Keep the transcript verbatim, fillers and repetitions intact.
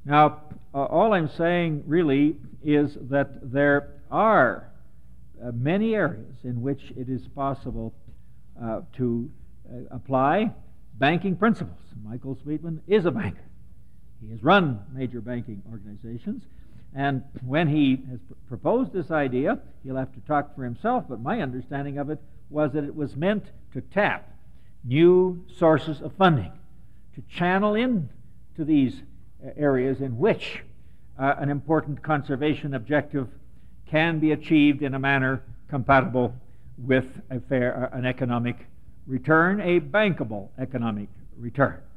Now, uh, all I'm saying really is that there are uh, many areas in which it is possible uh, to uh, apply banking principles. Michael Sweetman is a banker. He has run major banking organizations, and when he has pr- proposed this idea, he'll have to talk for himself, but my understanding of it was that it was meant to tap new sources of funding, to channel in to these uh, areas in which uh, an important conservation objective can be achieved in a manner compatible with a fair, uh, an economic return, a bankable economic return.